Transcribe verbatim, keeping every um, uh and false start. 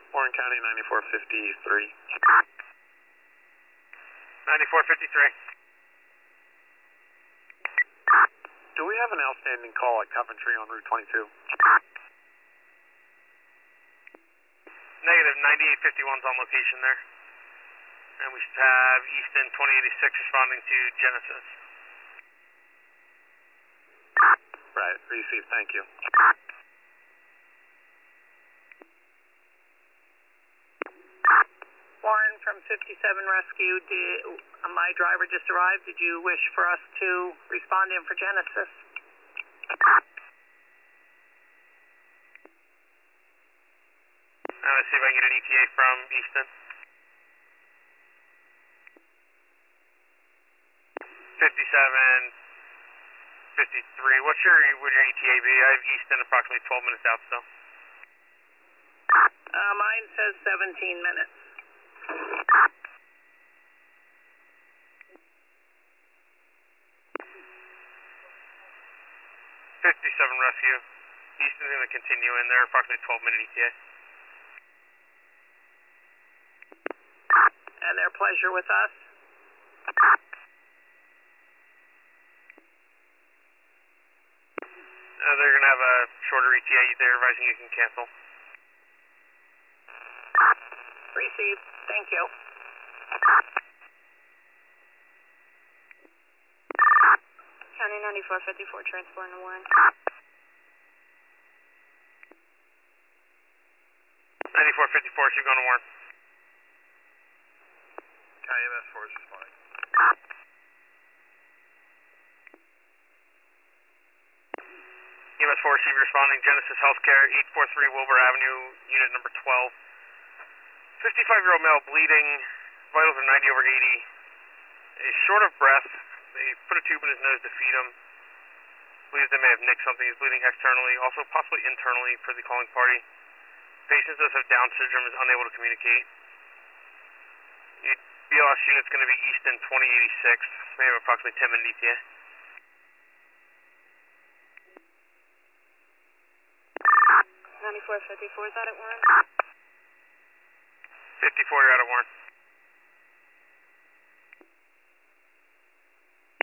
Warren County ninety-four fifty-three. ninety-four fifty-three. Do we have an outstanding call at Coventry on Route twenty-two? Negative, ninety-eight fifty-one's on location there. And we should have Easton twenty eighty-six responding to Genesis. Right, received, thank you. Warren from fifty-seven Rescue, did, uh, my driver just arrived. Did you wish for us to respond in for Genesis? Uh, let's see if I can get an E T A from Easton. fifty-seven fifty-three. What's your, would your E T A be? I have Easton approximately twelve minutes out still. Uh, mine says seventeen minutes. fifty-seven Rescue. Easton's going to continue in there, approximately twelve minute E T A. And their pleasure with us? Uh, they're going to have a shorter E T A. They're advising you can cancel. Received. Thank you. County ninety-four fifty-four, transporting to Warren. ninety-four fifty-four, she's going to Warren. County M S four is responding. E M S four, she responding. Genesis Healthcare, eight forty-three Wilbur Avenue, unit number twelve. fifty-five-year-old male bleeding, vitals are ninety over eighty. Is short of breath. They put a tube in his nose to feed him. Believes they may have nicked something. He's bleeding externally, also possibly internally for the calling party. Patient does have Down syndrome, is unable to communicate. B L S unit's going to be Easton twenty eighty-six. They have approximately ten minute E T A. ninety-four fifty-four, is that at Warren? fifty-four, you're out of Warren.